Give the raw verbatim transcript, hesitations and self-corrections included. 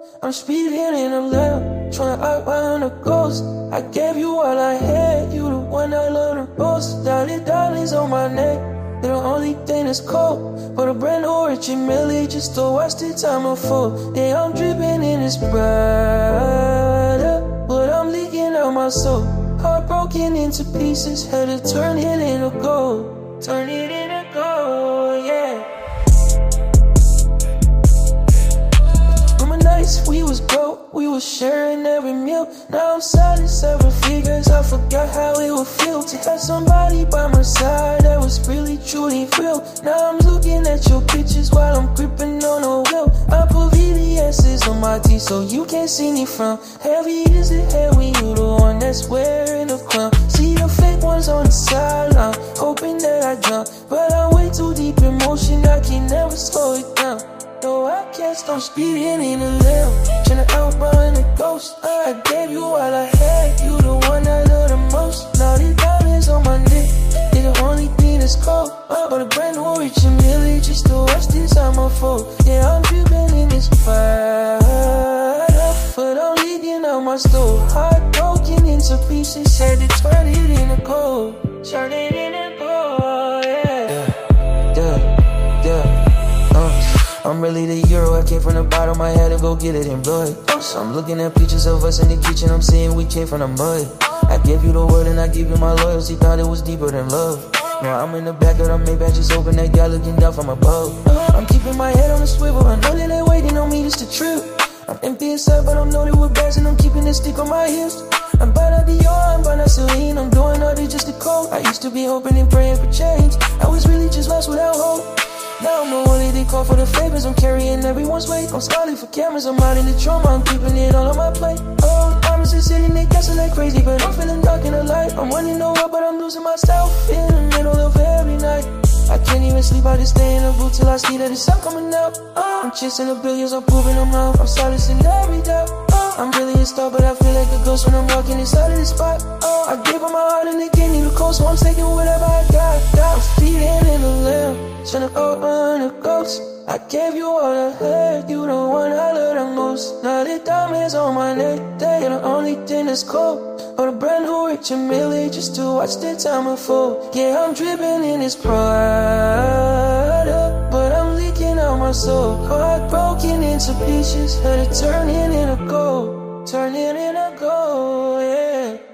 I'm speeding in a lamp, tryna outrun a ghost. I gave you all I had, you the one I love the most. Dotted diamonds on my neck, they're the only thing that's cold. But a brand new Richie Millie just to watch the time unfold. Yeah, I'm dripping in this Prada, but I'm leaking out my soul. Heart broken into pieces, had to turn it into gold. Turn it into gold, yeah. We was broke, we was sharing every meal. Now I'm selling seven figures, I forgot how it would feel to have somebody by my side that was really truly real. Now I'm looking at your pictures while I'm gripping on a wheel. I put V V S's on my teeth so you can't see me from. Heavy is the head when you the one that's wearing the crown. See the fake ones on the sideline, hoping that I drown. But I'm way too deep in motion, I can never slow it down. No, I can't stop speeding in a lamb, tryna outrun a ghost. I gave you all I had, you the one I love the most. Now these diamonds on my neck, they're the only thing that's cold. But a brand new Richie Millie just to watch this time unfold. Yeah, I'm dripping in this fire, but I'm leaking out my stove. Heart broken into pieces, had to turn it into gold. Turn it into gold, yeah. Yeah, yeah, yeah. I'm really the hero, I came from the bottom, I had to go get it and blow it. So I'm looking at pictures of us in the kitchen, I'm seeing we came from the mud. I gave you the word and I gave you my loyalty, thought it was deeper than love. Now I'm in the back of the Maybach, just open that guy looking down from above. I'm keeping my head on the swivel, I know that they waiting on me just to trip. I'm empty inside, but I'm loaded with bags and I'm keeping this stick on my hips. I'm buying out Dior, I'm buying out Celine, I'm doing all this just to cope. I used to be hoping and praying for change, I was really just lost without hope. Now I'm the one that they call for the favors, I'm carrying everyone's weight. I'm smiling for cameras, I'm out in the trauma, I'm keeping it all on my plate. Oh, I'm just sitting there guessing like crazy, but I'm feeling dark in the light. I'm running nowhere, but I'm losing myself in the middle of every night. I can't even sleep, I just stay in the booth till I see that the sun coming out. Oh, I'm chasing the billions, I'm proving them wrong, I'm silencing every doubt. Oh, I'm really a star, but I feel like a ghost when I'm walking inside of the spot. Oh, I gave them my heart and they gave me the cold, so I'm taking whatever I got. got. I'm speeding in the lamb, tryna outrun a ghost. I gave you all I had, you the one I love the most. Now the diamonds on my neck, they're the only thing that's cold. Or a brand new Richie Millie just to watch the time unfold. Yeah, I'm dripping in this Prada, but I'm leaking out my soul. Heart broken into pieces, had to turn it into gold. Turn it into gold, yeah.